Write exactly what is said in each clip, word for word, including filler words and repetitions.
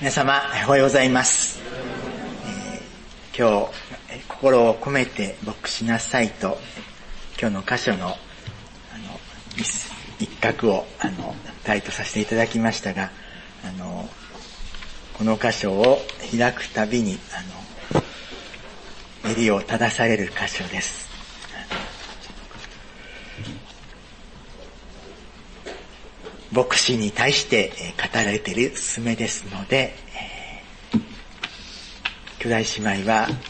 皆様おはようございます、えー、今日心を込めて牧しなさいと今日の箇所のあの一角をあのタイトさせていただきましたが、あのこの箇所を開くたびにあの襟を正される箇所です。牧師に対して語られている勧めですので、えー、兄弟姉妹はあの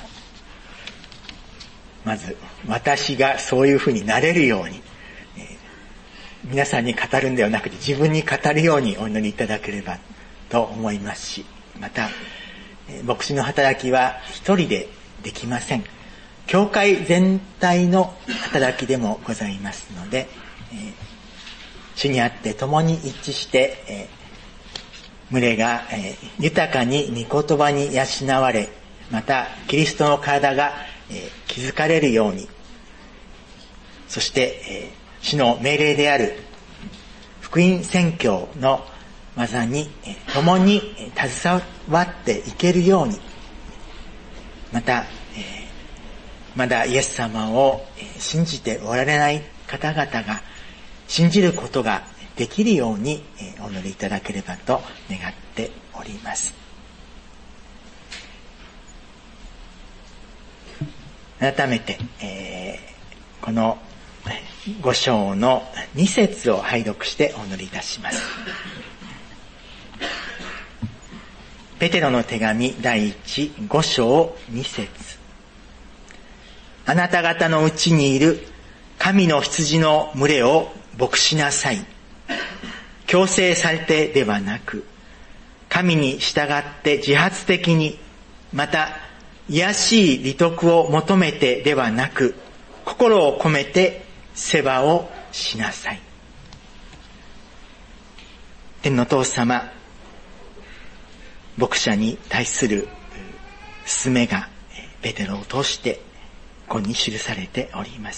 まず私がそういうふうになれるように、えー、皆さんに語るんではなくて自分に語るようにお祈りいただければと思いますし、また、えー、牧師の働きは一人でできません。教会全体の働きでもございますので、えー主にあって共に一致して、えー、群れが、えー、豊かに御言葉に養われ、またキリストの体が、えー、築かれるように、そして、えー、主の命令である福音宣教の技に、えー、共に携わっていけるように、また、えー、まだイエス様を信じておられない方々が信じることができるようにお祈りいただければと願っております。改めて、えー、このご章のに節を拝読してお祈りいたします。ペテロの手紙第一ご章に節。あなた方のうちにいる神の羊の群れを牧しなさい。強制されてではなく、神に従って自発的に、また卑しい利得を求めてではなく、心を込めて世話をしなさい。天の父様、牧者に対する勧めがペテロを通してここに記されております。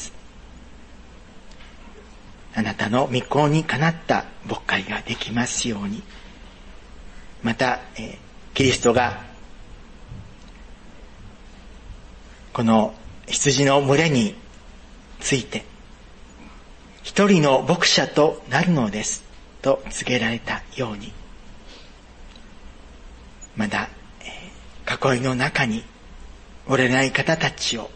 あなたの御子にかなった牧会ができますように、また、えー、キリストがこの羊の群れについて一人の牧者となるのですと告げられたように、まだ、えー、囲いの中におられない方たちを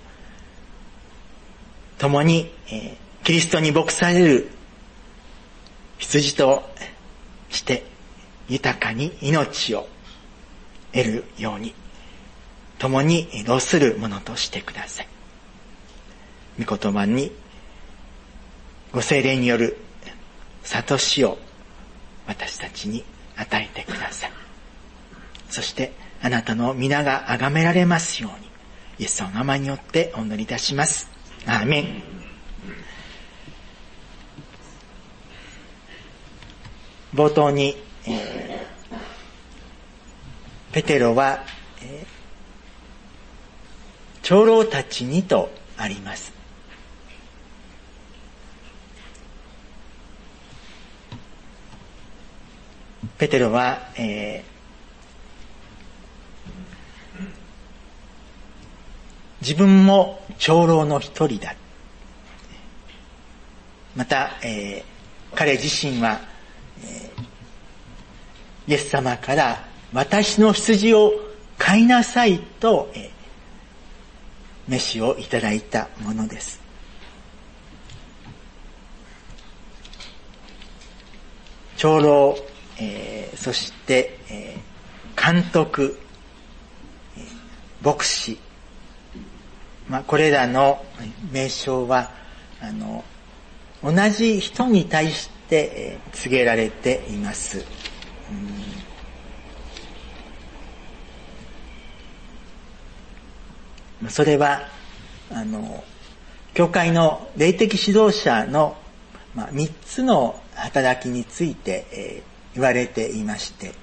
共に、えーキリストに牧される羊として豊かに命を得るように共に労するものとしてください。御言葉にご聖霊による悟しを私たちに与えてください。そしてあなたの皆が崇められますようにイエスの名前によってお祈りいたします。アーメン。冒頭に、えー、ペテロは、えー、長老たちにとあります。ペテロは、えー、自分も長老の一人だ。また、えー、彼自身はイエス様から私の羊を飼いなさいと召しをいただいたものです。長老、えー、そして、えー、監督、えー、牧師、まあ、これらの名称はあの同じ人に対して告げられています。うん、それはあの教会の霊的指導者の、まあ、みっつの働きについて、えー、言われていまして、えー、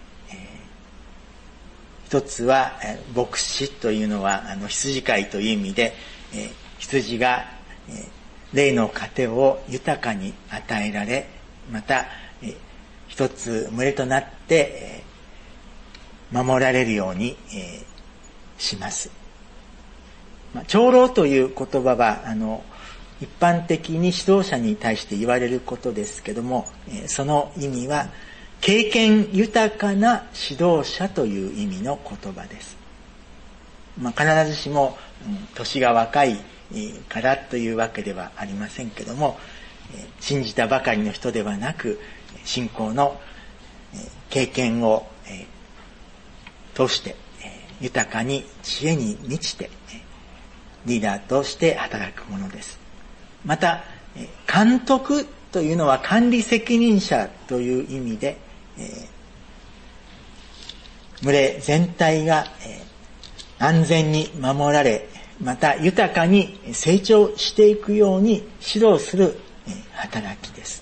一つは、えー、牧師というのはあの羊飼いという意味で、えー、羊が、えー、霊の糧を豊かに与えられ、また、えー、一つ群れとなって、え守られるように、えー、します。まあ、長老という言葉はあの一般的に指導者に対して言われることですけども、えー、その意味は経験豊かな指導者という意味の言葉です。まあ、必ずしも、うん、年が若いからというわけではありませんけども、信じたばかりの人ではなく、信仰の経験を通して豊かに知恵に満ちてリーダーとして働くものです。また監督というのは管理責任者という意味で、群れ全体が安全に守られ、また豊かに成長していくように指導する働きです。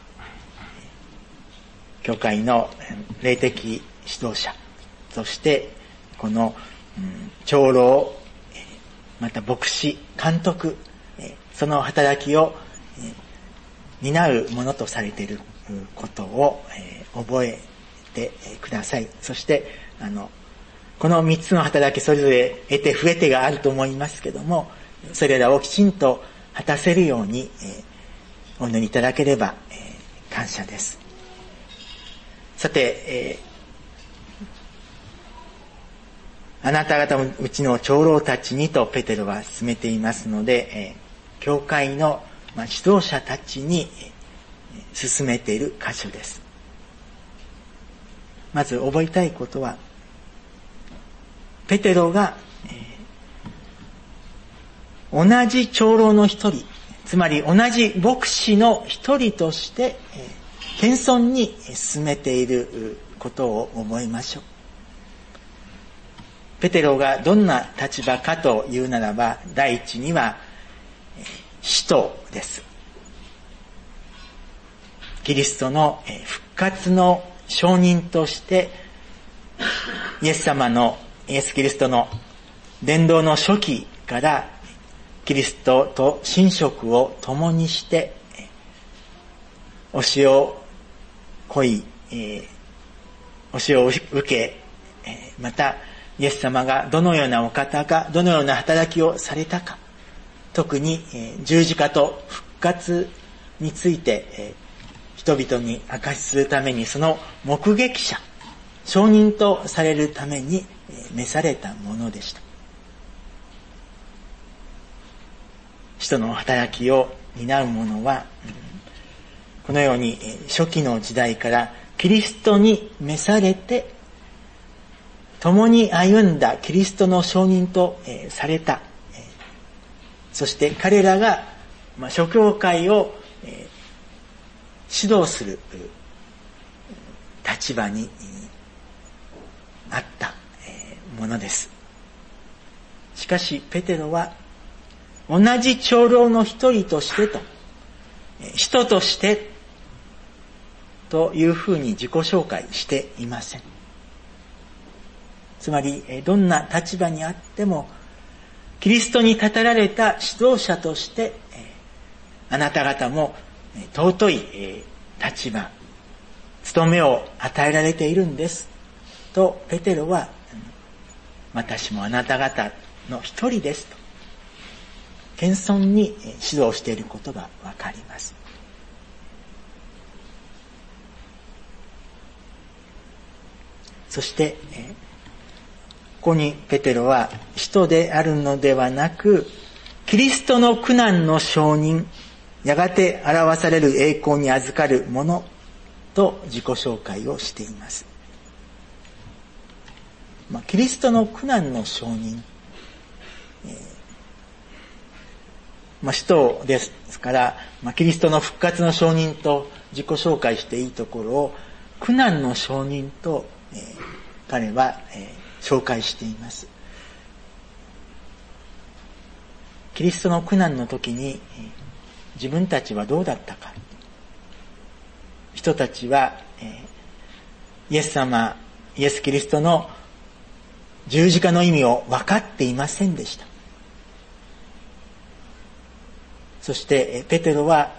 教会の霊的指導者としてこの、うん、長老、また牧師、監督、その働きを担うものとされていることを覚えてください。そしてあのこの三つの働きそれぞれ得て不得てがあると思いますけども、それらをきちんと果たせるように、えー、お祈りいただければ、えー、感謝です。さて、えー、あなた方のうちの長老たちにとペテロは進めていますので、えー、教会の、まあ、指導者たちに、えー、進めている箇所です。まず覚えたいことは、ペテロが、えー、同じ長老の一人、つまり同じ牧師の一人として、えー、謙遜に進めていることを思いましょう。ペテロがどんな立場かというならば、第一には、えー、使徒です。キリストの復活の証人として、イエス様のイエス・キリストの伝道の初期からキリストと寝食を共にして教えを請い、えー、教えを受け、またイエス様がどのようなお方か、どのような働きをされたか、特に、えー、十字架と復活について、えー、人々に証しするためにその目撃者、証人とされるために召されたものでした。使徒の働きを担う者は、このように初期の時代からキリストに召されて、共に歩んだキリストの証人とされた。そして彼らが諸教会を指導する立場にあったものです。しかしペテロは同じ長老の一人としてと、使徒としてというふうに自己紹介していません。つまりどんな立場にあってもキリストに語られた指導者としてあなた方も尊い立場、務めを与えられているんですとペテロは、私もあなた方の一人ですと謙遜に指導していることがわかります。そしてここにペテロは使徒であるのではなく、キリストの苦難の証人、やがて表される栄光に預かるものと自己紹介をしています。まあ、キリストの苦難の証人、えーまあ、使徒ですから、まあ、キリストの復活の証人と自己紹介していいところを苦難の証人と、えー、彼は、えー紹介しています。キリストの苦難の時に自分たちはどうだったか。人たちはイエス様、イエス・キリストの十字架の意味を分かっていませんでした。そしてペテロは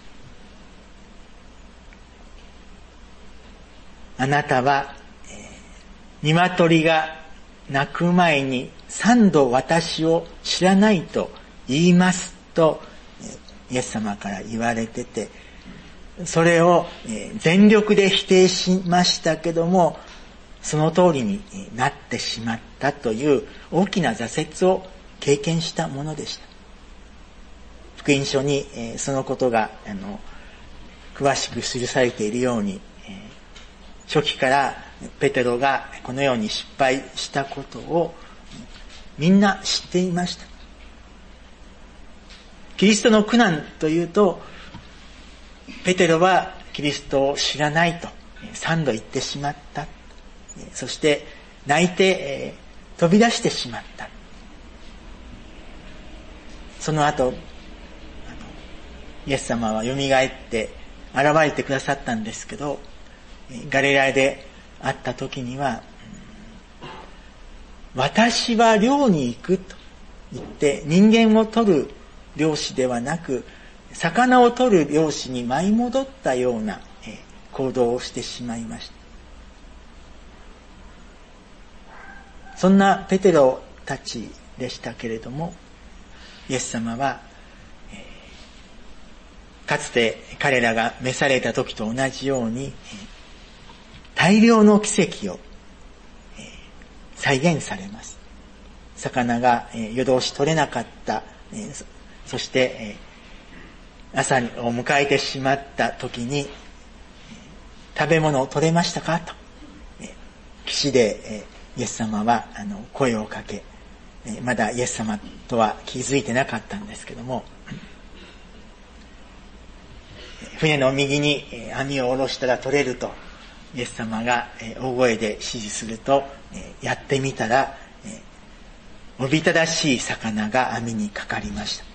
あなたは鶏が鳴く前に三度私を知らないと言いますとイエス様から言われてて、それを全力で否定しましたけども、その通りになってしまったという大きな挫折を経験したものでした。福音書にそのことがあの詳しく記されているように、初期からペテロがこのように失敗したことをみんな知っていました。キリストの苦難というと、ペテロはキリストを知らないと三度言ってしまった。そして泣いて飛び出してしまった。その後、イエス様はよみがえって現れてくださったんですけど、ガリラヤで会った時には、私は漁に行くと言って人間を取る漁師ではなく魚を取る漁師に舞い戻ったような行動をしてしまいました。そんなペテロたちでしたけれども、イエス様はかつて彼らが召された時と同じように大量の奇跡を再現されます。魚が夜通し取れなかった、そして朝を迎えてしまった時に、食べ物を取れましたかと岸でイエス様は声をかけ、まだイエス様とは気づいてなかったんですけども、船の右に網を下ろしたら取れるとイエス様が大声で指示すると、やってみたらおびただしい魚が網にかかりました。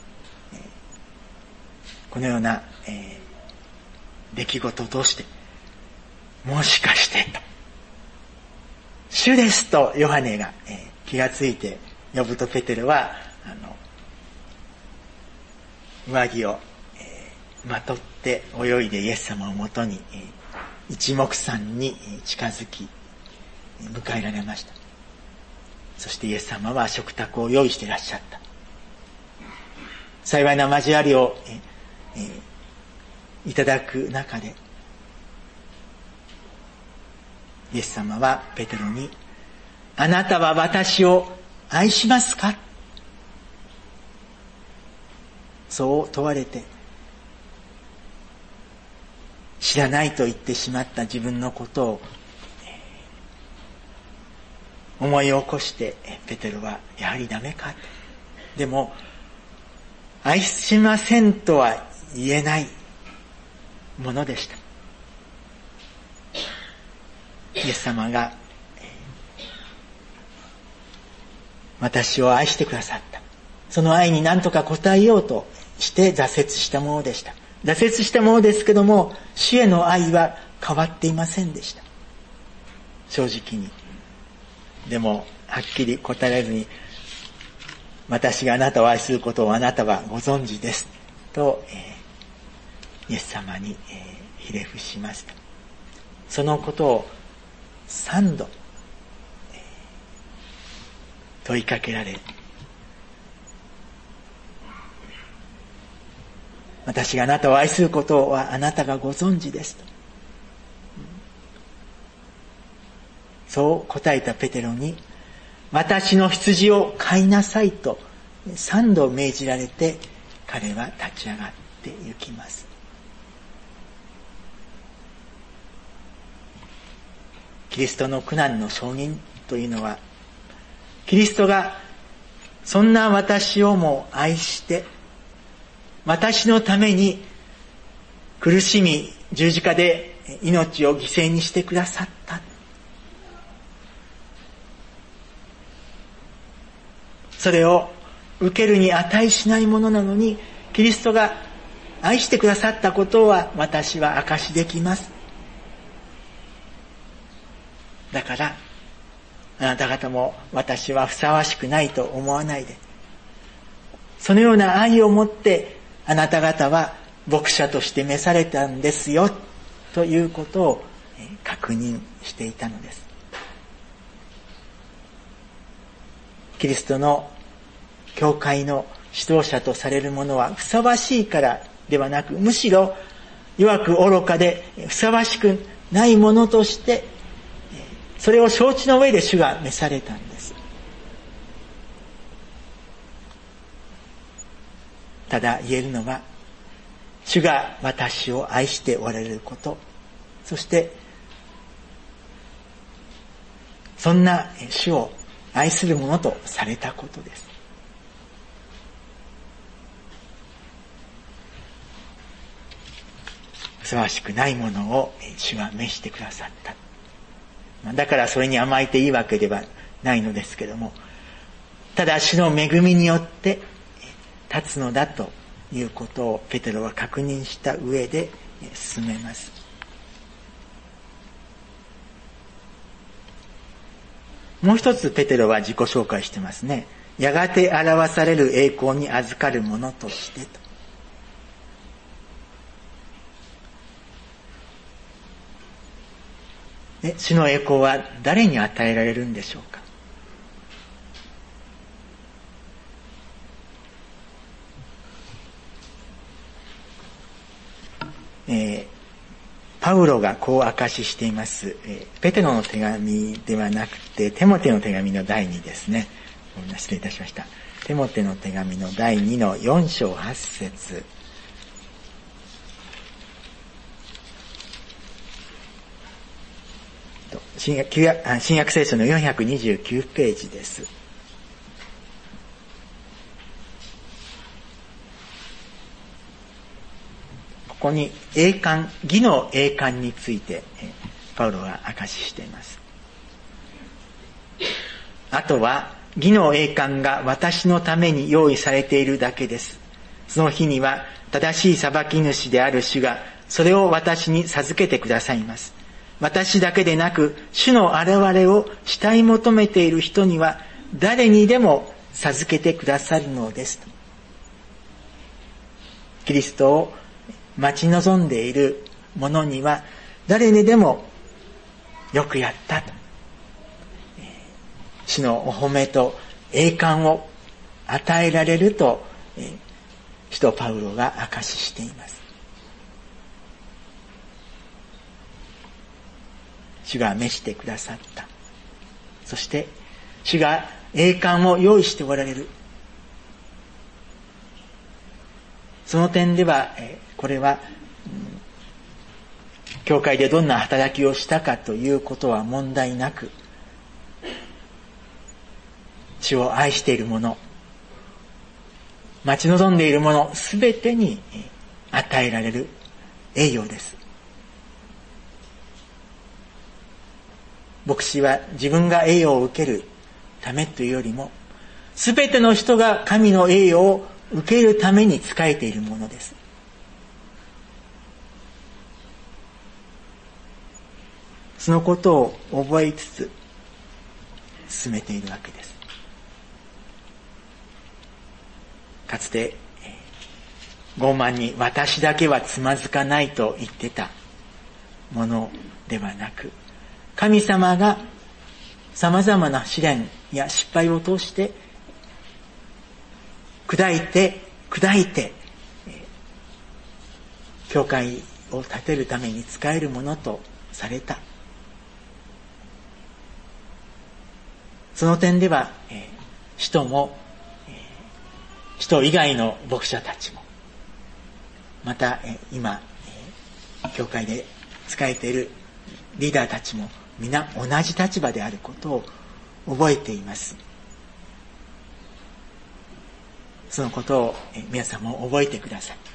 このような出来事を通して、もしかしてと、主ですとヨハネが気がついて呼ぶと、ペテロはあの上着をまとって泳いでイエス様をもとに一目散に近づき迎えられました。そしてイエス様は食卓を用意していらっしゃった。幸いな交わりをえー、いただく中で、イエス様はペテロに、あなたは私を愛しますか？そう問われて、知らないと言ってしまった自分のことを思い起こして、ペテロはやはりダメかと。でも愛しませんとは言えないものでした。イエス様が私を愛してくださった。その愛に何とか応えようとして挫折したものでした。挫折したものですけども、主への愛は変わっていませんでした。正直に。でもはっきり答えずに、私があなたを愛することをあなたはご存知ですと、えー、イエス様に、えー、ひれ伏しました。そのことを三度、えー、問いかけられ、私があなたを愛することはあなたがご存知ですと、そう答えたペテロに、私の羊を飼いなさいと三度命じられて、彼は立ち上がって行きます。キリストの苦難の証人というのは、キリストがそんな私をも愛して、私のために苦しみ十字架で命を犠牲にしてくださった。それを受けるに値しないものなのに、キリストが愛してくださったことは私は証しできます。だからあなた方も私はふさわしくないと思わないで、そのような愛を持ってあなた方は牧者として召されたんですよということを確認していたのです。 キリストの教会の指導者とされるものはふさわしいからではなく、むしろ弱く愚かでふさわしくないものとして、それを承知の上で主が召されたんです。ただ言えるのは、主が私を愛しておられること、そしてそんな主を愛するものとされたことです。ふさわしくないものを主が召してくださった。だからそれに甘えていいわけではないのですけども、ただ主の恵みによって立つのだということをペテロは確認した上で進めます。もう一つペテロは自己紹介してますね。やがて表される栄光に預かるものとしてと。え、主の栄光は誰に与えられるんでしょうか。えー、パウロがこう証ししています、えー、ペテロの手紙ではなくてテモテの手紙の第二ですね。失礼いたしました。テモテの手紙の第二の四章八節。新約、新約聖書のよんひゃくにじゅうきゅうページです。ここに栄冠、義の栄冠についてパウロは証ししています。あとは義の栄冠が私のために用意されているだけです。その日には正しい裁き主である主がそれを私に授けてくださいます。私だけでなく主の現れを慕い求めている人には誰にでも授けてくださるのです。キリストを待ち望んでいる者には誰にでもよくやったと、主のお褒めと栄冠を与えられると使徒パウロが証ししています。主が召してくださった。そして主が栄冠を用意しておられる。その点ではこれは教会でどんな働きをしたかということは問題なく、主を愛している者、待ち望んでいる者すべてに与えられる栄誉です。牧師は自分が栄誉を受けるためというよりも、すべての人が神の栄誉を受けるために仕えているものです。そのことを覚えつつ進めているわけです。かつて傲慢に私だけはつまずかないと言ってたものではなく、神様が様々な試練や失敗を通して砕いて砕いて教会を建てるために使えるものとされた。その点では使徒も使徒以外の牧者たちも、また今教会で仕えているリーダーたちも皆同じ立場であることを覚えています。そのことを皆さんも覚えてください。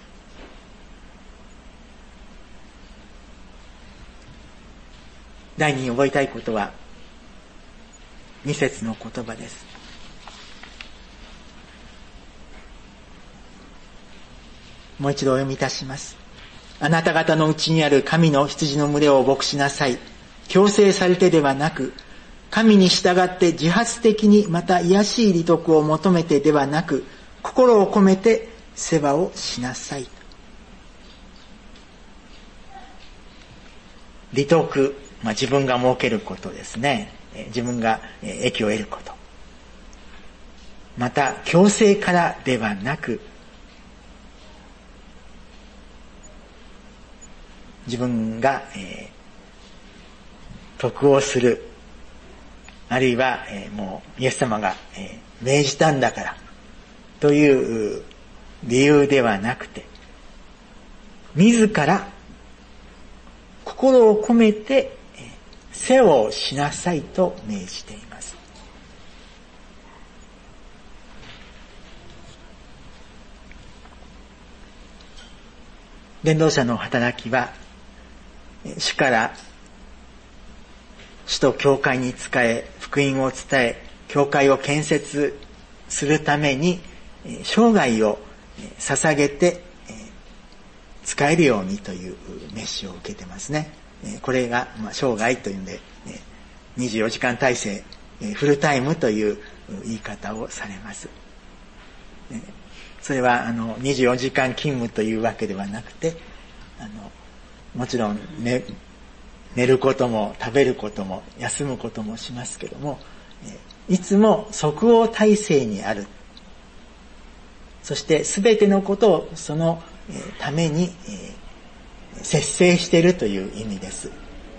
第二に覚えたいことは二節の言葉です。もう一度お読みいたします。あなた方のうちにある神の羊の群れを牧しなさい。強制されてではなく、神に従って自発的にまた卑しい利得を求めてではなく、心を込めて世話をしなさい。利得、まあ、自分が儲けることですね。自分が益を得ること。 また強制からではなく、自分が、えー、得をする、あるいは、えー、もうイエス様が、えー、命じたんだからという理由ではなくて、自ら心を込めて、えー、世話をしなさいと命じています。伝道者の働きは、主から主と教会に仕え、福音を伝え、教会を建設するために生涯を捧げて使えるようにという召しを受けてますね。これが生涯というんでにじゅうよじかん体制、フルタイムという言い方をされます。それはあのにじゅうよじかん勤務というわけではなくて、あのもちろん、ね、寝ることも食べることも休むこともしますけども、いつも即応体制にある。そして全てのことをそのために節制しているという意味です。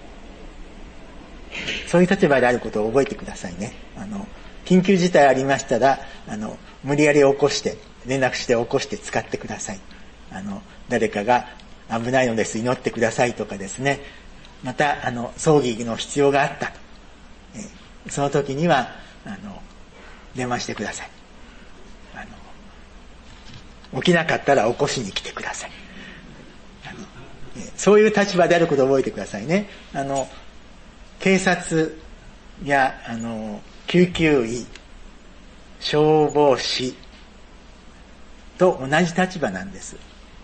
そういう立場であることを覚えてくださいね。あの緊急事態ありましたら、あの無理やり起こして連絡して起こして使ってください。あの誰かが危ないのです祈ってくださいとかですね。またあの葬儀の必要があった、えー、その時にはあの電話してください。あの起きなかったら起こしに来てください。あの、えー、そういう立場であることを覚えてくださいね。あの警察やあの救急医、消防士と同じ立場なんです。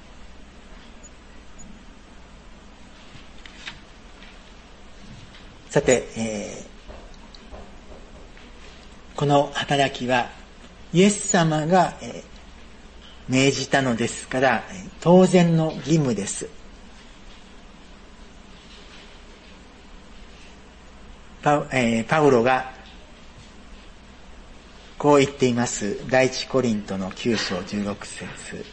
さて、えー、この働きはイエス様が、えー、命じたのですから当然の義務です。パウ、えー、パウロがこう言っています。第一コリントのきゅう章じゅうろく節。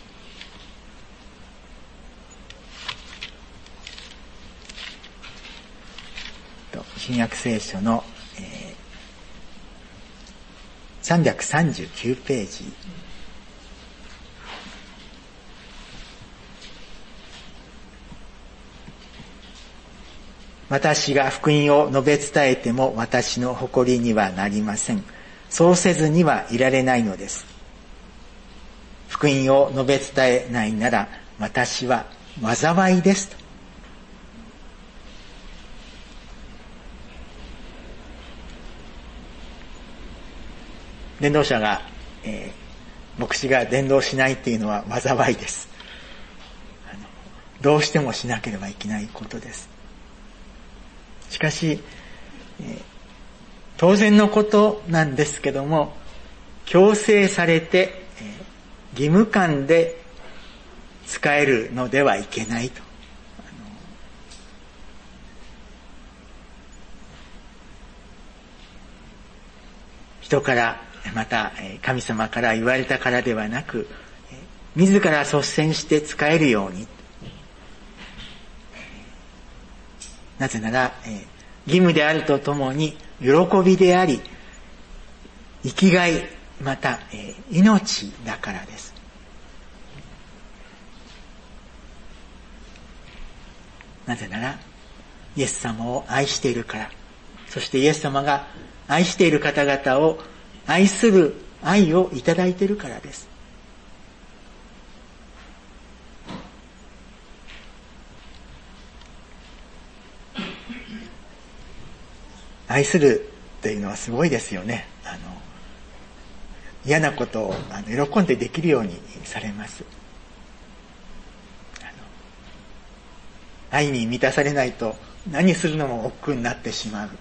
新約聖書の、えー、さんびゃくさんじゅうきゅうページ。私が福音を述べ伝えても私の誇りにはなりません。そうせずにはいられないのです。福音を述べ伝えないなら私は災いですと。伝道者が、えー、牧師が伝道しないっていうのは災いです。あのどうしてもしなければいけないことです。しかし、えー、当然のことなんですけども、強制されて、えー、義務感で使えるのではいけないと。あの人からまた神様から言われたからではなく、自ら率先して使えるように。なぜなら義務であるとともに喜びであり、生きがい、また命だからです。なぜならイエス様を愛しているから、そしてイエス様が愛している方々を愛する愛をいただいているからです。愛するっていうのはすごいですよね。あの嫌なことをあの喜んでできるようにされます。あの愛に満たされないと何するのも億劫になってしまう、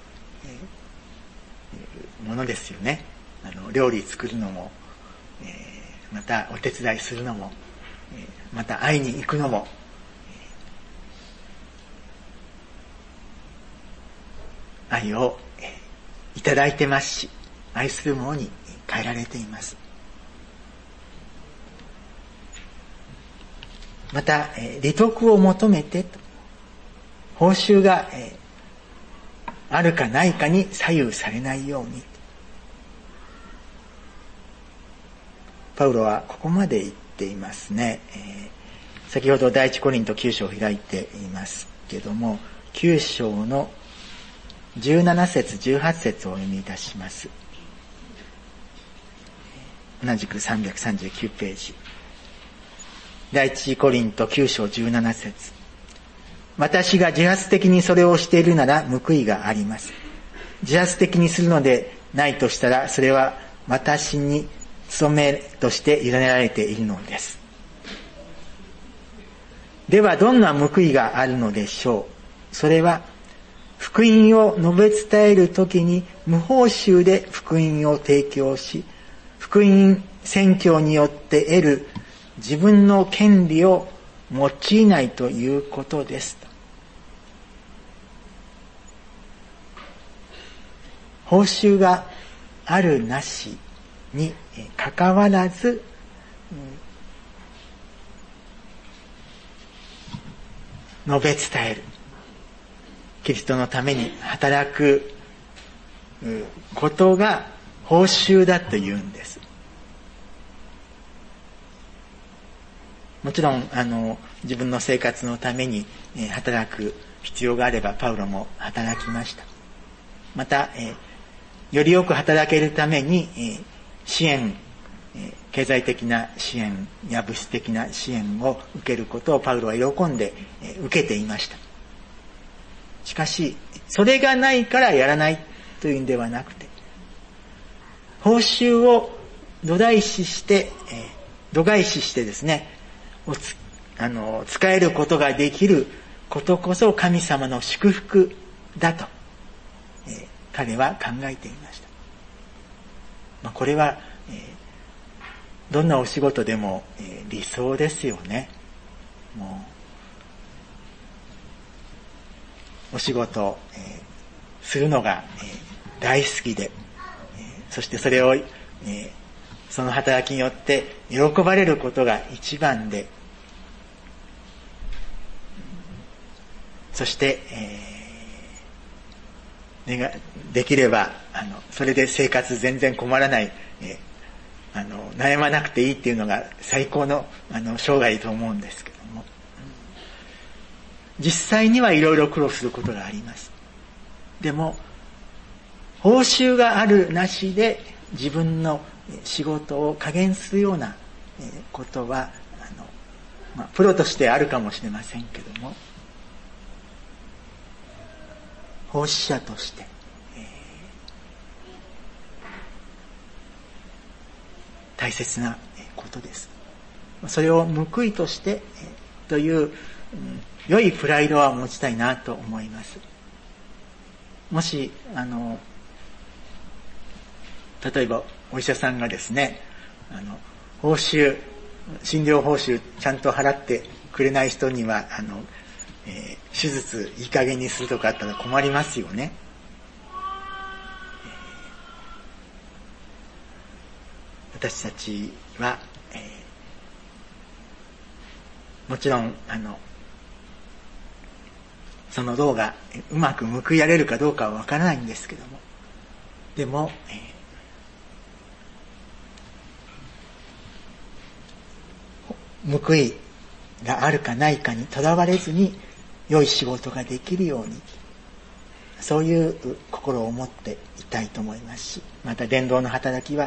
えー、ものですよね。あの料理作るのも、えー、またお手伝いするのも、えー、また会いに行くのも、えー、愛を、えー、いただいてますし、愛する者に変えられています。 また、えー、利得を求めてと、報酬が、えー、あるかないかに左右されないように。パウロはここまで言っていますね。えー、先ほど第一コリントきゅう章を開いていますけども、きゅう章のじゅうなな節じゅうはち節をお読みいたします。同じくさんびゃくさんじゅうきゅうページ。第一コリントきゅう章じゅうなな節。私が自発的にそれをしているなら報いがあります。自発的にするのでないとしたら、それは私に務めとして委ねられているのです。ではどんな報いがあるのでしょう。それは福音を述べ伝えるときに無報酬で福音を提供し、福音宣教によって得る自分の権利を用いないということですと。報酬があるなしに関わらず、述べ伝える。キリストのために働くことが報酬だというんです。もちろん、あの、自分の生活のために働く必要があれば、パウロも働きました。また、えよりよく働けるために、え支援、え経済的な支援や物質的な支援を受けることをパウロは喜んで、え受けていました。しかし、それがないからやらないというんではなくて、報酬を度外視して、え度外視してですね、をつあの使えることができることこそ神様の祝福だと、えー、彼は考えていました。まあ、これは、えー、どんなお仕事でも、えー、理想ですよね。もうお仕事を、えー、するのが、えー、大好きで、えー、そしてそれを、えーその働きによって喜ばれることが一番で、そして、えー、できればあのそれで生活全然困らない、えー、あの悩まなくていいっていうのが最高のあの生涯と思うんですけども、実際にはいろいろ苦労することがあります。でも報酬があるなしで自分の仕事を加減するようなことはあの、まあ、プロとしてあるかもしれませんけども、奉仕者として、えー、大切なことです。それを報いとして、えー、という、うん、良いプライドは持ちたいなと思います。もしあの例えばお医者さんがですね、あの報酬診療報酬ちゃんと払ってくれない人にはあの、えー、手術いい加減にするとかあったら困りますよね。えー、私たちは、えー、もちろんあのその道がうまく報いられるかどうかはわからないんですけども、でも、えー報いがあるかないかにとらわれずに良い仕事ができるように、そういう心を持っていたいと思いますし、また伝道の働きは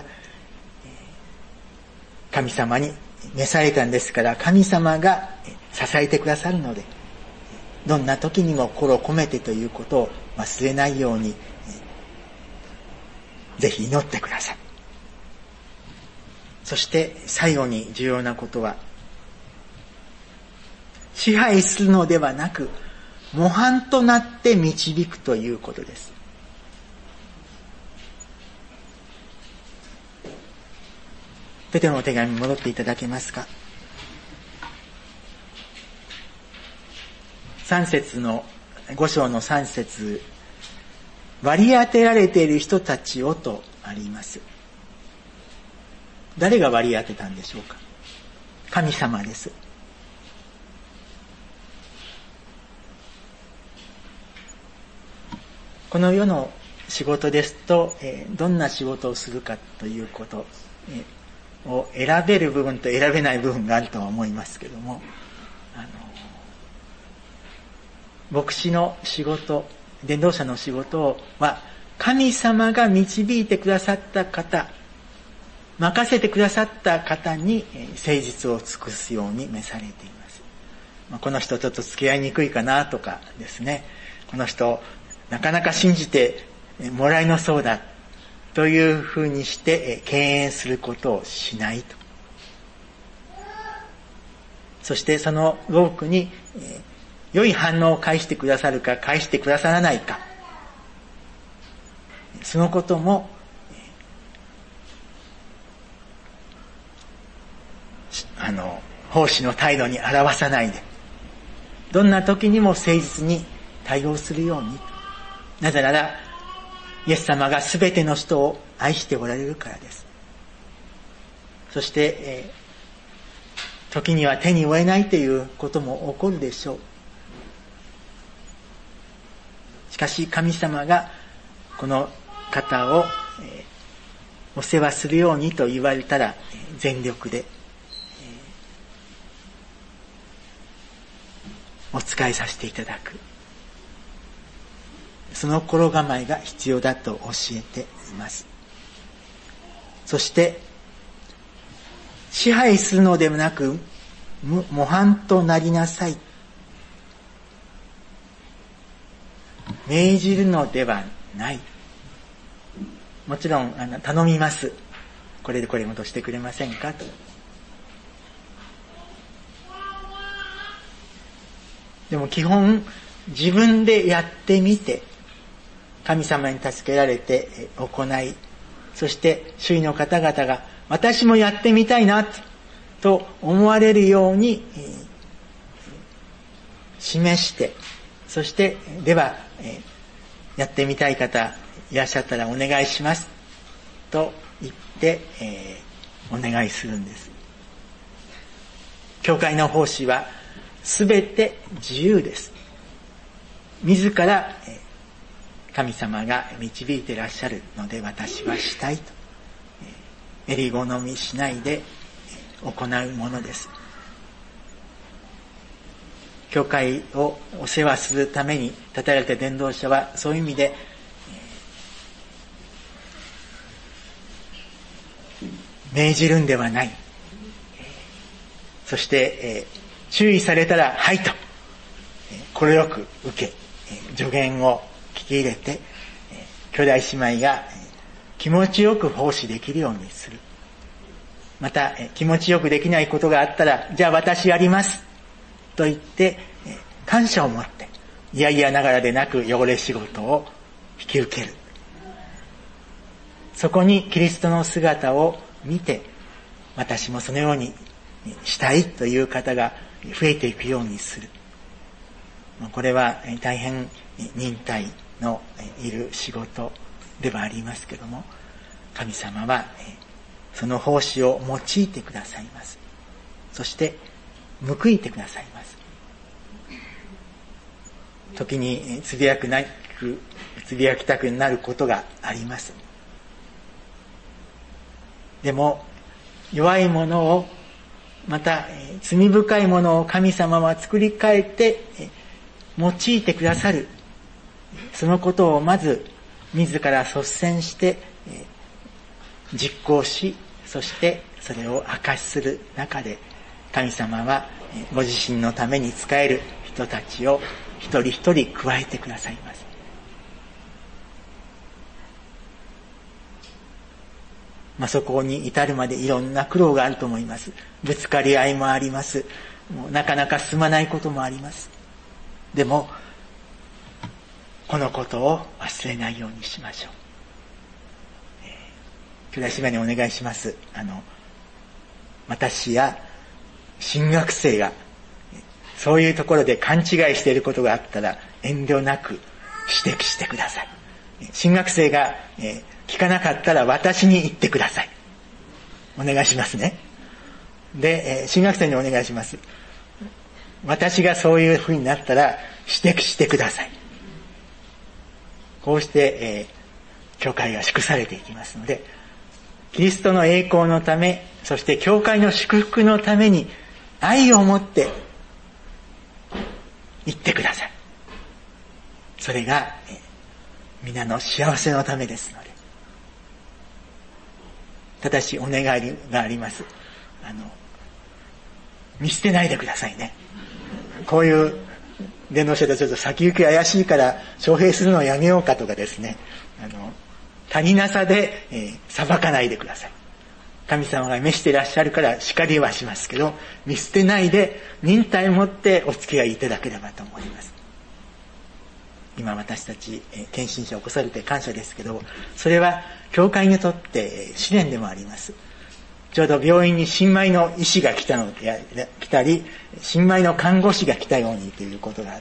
神様に召されたんですから、神様が支えてくださるので、どんな時にも心を込めてということを忘れないようにぜひ祈ってください。そして最後に重要なことは、支配するのではなく模範となって導くということです。ペテロの手紙に戻っていただけますか。三節の五章の三節、割り当てられている人たちをとあります。誰が割り当てたんでしょうか。神様です。 この世の仕事ですと、えー、どんな仕事をするかということ、えー、を選べる部分と選べない部分があるとは思いますけども、あの牧師の仕事、伝道者の仕事は神様が導いてくださった方、任せてくださった方に誠実を尽くすように召されています。この人ちょっと付き合いにくいかなとかですね、この人なかなか信じてもらえなそうだというふうにして敬遠することをしないと。そしてその多くに良い反応を返してくださるか返してくださらないか、そのこともあの奉仕の態度に表さないで、どんな時にも誠実に対応するように。なぜならイエス様がすべての人を愛しておられるからです。そして、えー、時には手に負えないということも起こるでしょう。しかし神様がこの方を、えー、お世話するようにと言われたら全力でお仕えさせていただく、その心構えが必要だと教えています。そして支配するのではなく模範となりなさい、命じるのではない。もちろんあの頼みます、これでこれもとしてくれませんかと。でも基本自分でやってみて神様に助けられて行い、そして周囲の方々が私もやってみたいなと思われるように示して、そしてではやってみたい方いらっしゃったらお願いしますと言ってお願いするんです。教会の奉仕はすべて自由です。自ら神様が導いていらっしゃるので私はしたいと、えり好みしないで行うものです。教会をお世話するために立てられた伝道者はそういう意味で命じるんではない。そして、えー注意されたらはいと快く受け、助言を聞き入れて兄弟姉妹が気持ちよく奉仕できるようにする。また気持ちよくできないことがあったらじゃあ私やりますと言って感謝を持っていやいやながらでなく汚れ仕事を引き受ける。そこにキリストの姿を見て私もそのようにしたいという方が増えていくようにする。これは大変忍耐のいる仕事ではありますけども、神様はその奉仕を用いてくださいます。そして報いてくださいます。時につぶやくなくつぶやきたくなることがあります。でも弱いものをまた罪深いものを神様は作り変えて用いてくださる。そのことをまず自ら率先して実行し、そしてそれを証しする中で神様はご自身のために仕える人たちを一人一人加えてくださいます。まあ、そこに至るまでいろんな苦労があると思います。ぶつかり合いもあります。もうなかなか進まないこともあります。でもこのことを忘れないようにしましょう。えー、兄弟姉妹にお願いします。あの私や新学生がそういうところで勘違いしていることがあったら遠慮なく指摘してください。新学生が、えー聞かなかったら私に言ってください。お願いしますね。で、えー、新学生にお願いします。私がそういうふうになったら指摘してください。 こうして、えー、教会が祝されていきますので、キリストの栄光のため、そして教会の祝福のために愛を持って言ってください。それが、えー、皆の幸せのためですので。ただしお願いがあります。あの、見捨てないでくださいね。こういう伝道者でちょっと先行き怪しいから招聘するのをやめようかとかですね、あの足りなさで、えー、裁かないでください。神様が召していらっしゃるから叱りはしますけど、見捨てないで忍耐を持ってお付き合いいただければと思います。今私たち、えー、献身者を起こされて感謝ですけど、それは教会にとって試練でもあります。ちょうど病院に新米の医師が来たの来たり、新米の看護師が来たようにということがあって、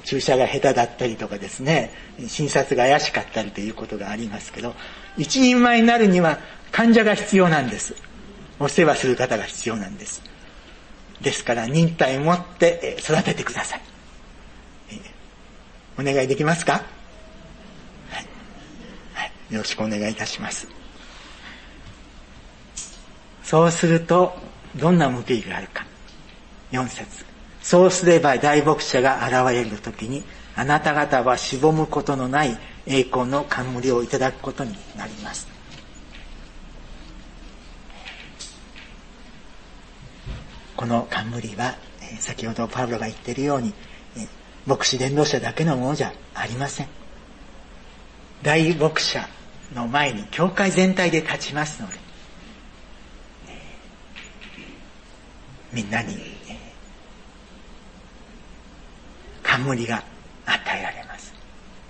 注射が下手だったりとかですね、診察が怪しかったりということがありますけど、一人前になるには患者が必要なんです。お世話する方が必要なんです。ですから忍耐を持って育ててください。お願いできますか？はい、はい、よろしくお願いいたします。そうするとどんな報いがあるか。よん節。そうすれば大牧者が現れるときに、あなた方はしぼむことのない栄光の冠をいただくことになります。この冠は、先ほどパウロが言っているように、牧師伝道者だけのものじゃありません。大牧者の前に教会全体で立ちますので、みんなに冠が与えられます。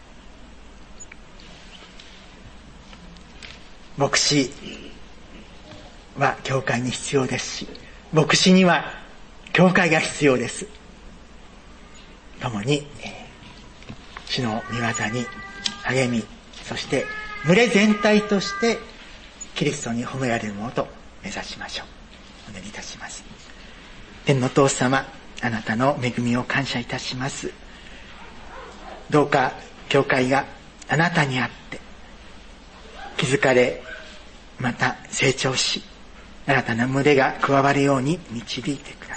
牧師は教会に必要ですし、牧師には教会が必要です。共に、えー、主の御業に励み、そして群れ全体としてキリストに褒められるものと目指しましょう。お願いいたします。天の父様、あなたの恵みを感謝いたします。どうか教会があなたにあって気づかれ、また成長し、新たな群れが加わるように導いてください。